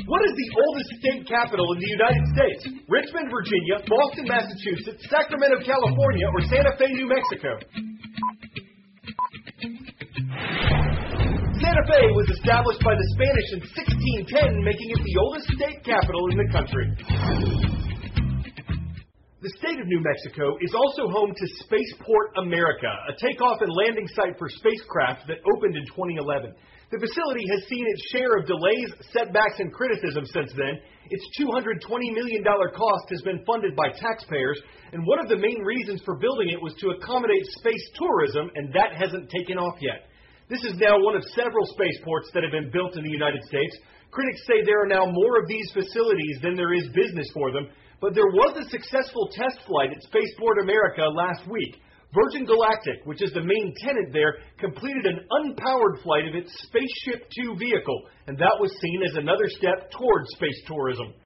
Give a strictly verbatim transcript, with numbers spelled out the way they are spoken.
What is the oldest state capital in the United States? Richmond, Virginia, Boston, Massachusetts, Sacramento, California, or Santa Fe, New Mexico? Santa Fe was established by the Spanish in sixteen ten, making it the oldest state capital in the country. The state of New Mexico is also home to Spaceport America, a takeoff and landing site for spacecraft that opened in twenty eleven. The facility has seen its share of delays, setbacks, and criticism since then. Its two hundred twenty million dollars cost has been funded by taxpayers, and one of the main reasons for building it was to accommodate space tourism, and that hasn't taken off yet. This is now one of several spaceports that have been built in the United States. Critics say there are now more of these facilities than there is business for them, but there was a successful test flight at Spaceport America last week. Virgin Galactic, which is the main tenant there, completed an unpowered flight of its Spaceship Two vehicle, and that was seen as another step towards space tourism.